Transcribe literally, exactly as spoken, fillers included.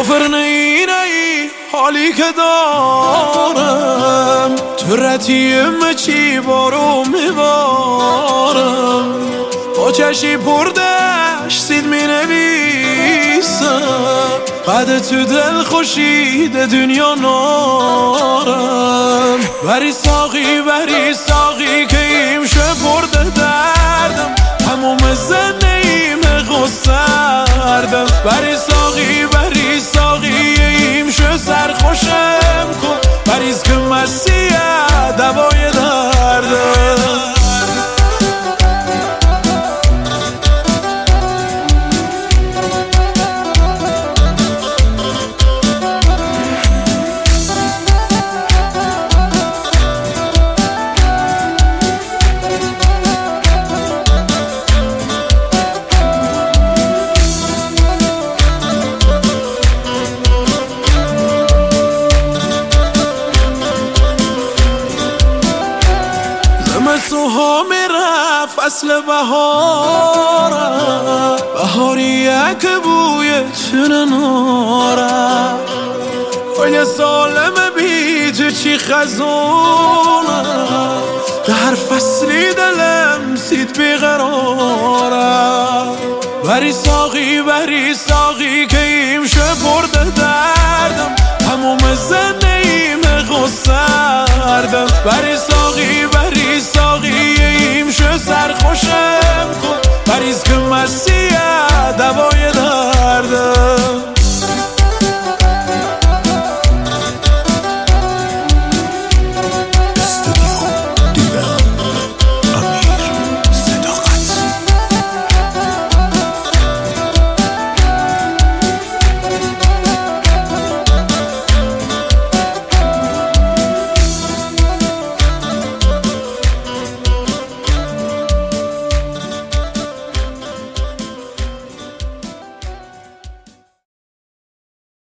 کافر نی نی حالی که دارم تو رتیم چی بارو میبارم با چشی پردش سید می نویسم بعد تو دل خوشید دنیا نارم بری ساقی بری ساقی که ایم شه برده دردم تموم زنیم غصردم بری ساقی بری ساقی ایم شه سرخوشم کن بریز که مسیح دوای دردم سوها میره فصل بهارم بهاریه که بوی چون نارم کل سالم بی تو چی خزونم به هر فصلی دلم سید بیقرارم بری ساقی بری ساقی که ایم شه برده دردم تموم زنیم غصردم بری ساقی بری ساقی ایم شه سرخوشم کن بریز که مسیح